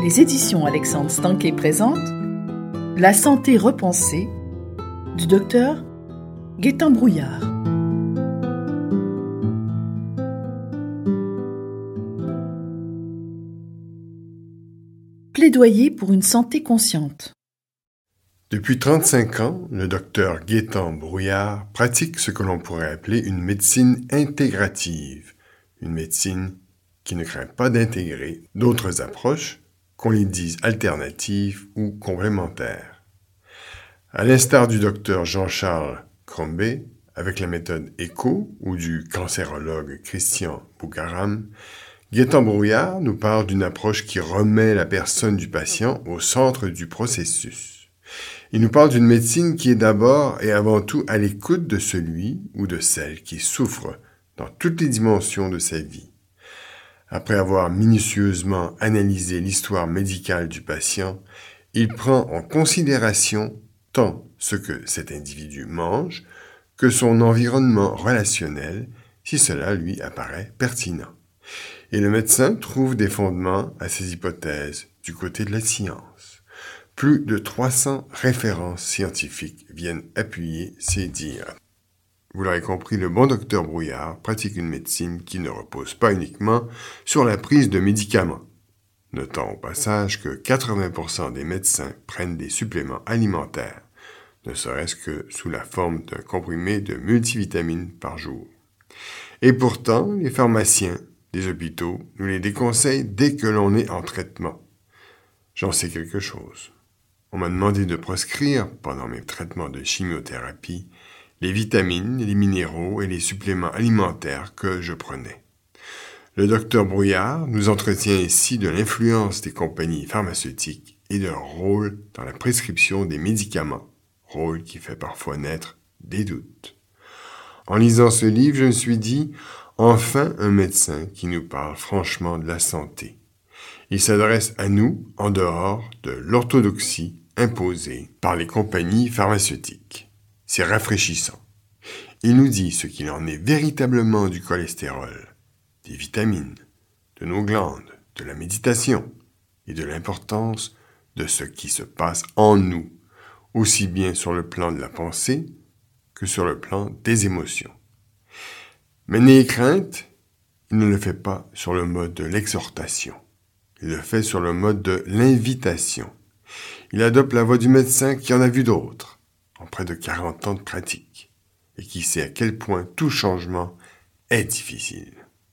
Les éditions Alexandre Stanquet présentent La santé repensée du docteur Gaétan Brouillard. Plaidoyer pour une santé consciente. Depuis 35 ans, le docteur Gaétan Brouillard pratique ce que l'on pourrait appeler une médecine intégrative, une médecine qui ne craint pas d'intégrer d'autres approches, qu'on les dise alternatives ou complémentaires. À l'instar du docteur Jean-Charles Crombé, avec la méthode ECHO ou du cancérologue Christian Boucaram, Gaétan Brouillard nous parle d'une approche qui remet la personne du patient au centre du processus. Il nous parle d'une médecine qui est d'abord et avant tout à l'écoute de celui ou de celle qui souffre dans toutes les dimensions de sa vie. Après avoir minutieusement analysé l'histoire médicale du patient, il prend en considération tant ce que cet individu mange que son environnement relationnel, si cela lui apparaît pertinent. Et le médecin trouve des fondements à ses hypothèses du côté de la science. Plus de 300 références scientifiques viennent appuyer ces dires. Vous l'aurez compris, le bon docteur Brouillard pratique une médecine qui ne repose pas uniquement sur la prise de médicaments. Notons au passage que 80% des médecins prennent des suppléments alimentaires, ne serait-ce que sous la forme d'un comprimé de multivitamines par jour. Et pourtant, les pharmaciens des hôpitaux nous les déconseillent dès que l'on est en traitement. J'en sais quelque chose. On m'a demandé de proscrire, pendant mes traitements de chimiothérapie, les vitamines, les minéraux et les suppléments alimentaires que je prenais. Le docteur Brouillard nous entretient ici de l'influence des compagnies pharmaceutiques et de leur rôle dans la prescription des médicaments, rôle qui fait parfois naître des doutes. En lisant ce livre, je me suis dit, enfin un médecin qui nous parle franchement de la santé. Il s'adresse à nous en dehors de l'orthodoxie imposée par les compagnies pharmaceutiques. C'est rafraîchissant. Il nous dit ce qu'il en est véritablement du cholestérol, des vitamines, de nos glandes, de la méditation et de l'importance de ce qui se passe en nous, aussi bien sur le plan de la pensée que sur le plan des émotions. Mais n'ayez crainte, il ne le fait pas sur le mode de l'exhortation. Il le fait sur le mode de l'invitation. Il adopte la voie du médecin qui en a vu d'autres, en près de 40 ans de pratique, et qui sait à quel point tout changement est difficile.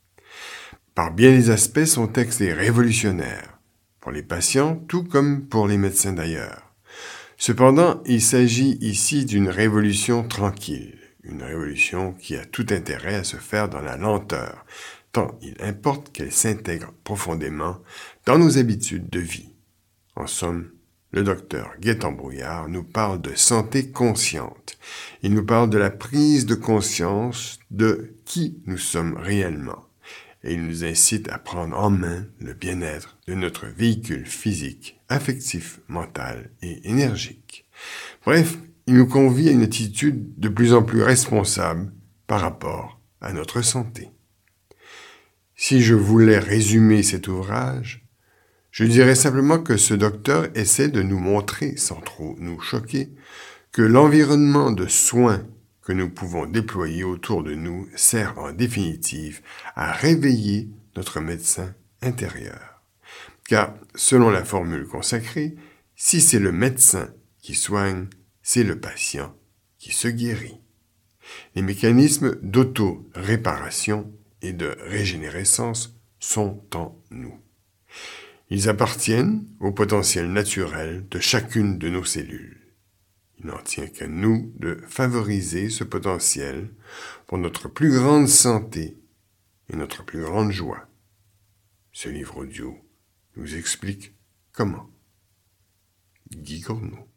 Par bien des aspects, son texte est révolutionnaire, pour les patients tout comme pour les médecins d'ailleurs. Cependant, il s'agit ici d'une révolution tranquille, une révolution qui a tout intérêt à se faire dans la lenteur, tant il importe qu'elle s'intègre profondément dans nos habitudes de vie. En somme, le docteur Gaétan Brouillard nous parle de santé consciente. Il nous parle de la prise de conscience de qui nous sommes réellement. Et il nous incite à prendre en main le bien-être de notre véhicule physique, affectif, mental et énergique. Bref, il nous convie à une attitude de plus en plus responsable par rapport à notre santé. Si je voulais résumer cet ouvrage, je dirais simplement que ce docteur essaie de nous montrer, sans trop nous choquer, que l'environnement de soins que nous pouvons déployer autour de nous sert en définitive à réveiller notre médecin intérieur. Car, selon la formule consacrée, si c'est le médecin qui soigne, c'est le patient qui se guérit. Les mécanismes d'auto-réparation et de régénérescence sont en nous. Ils appartiennent au potentiel naturel de chacune de nos cellules. Il n'en tient qu'à nous de favoriser ce potentiel pour notre plus grande santé et notre plus grande joie. Ce livre audio nous explique comment. Guy Corneau.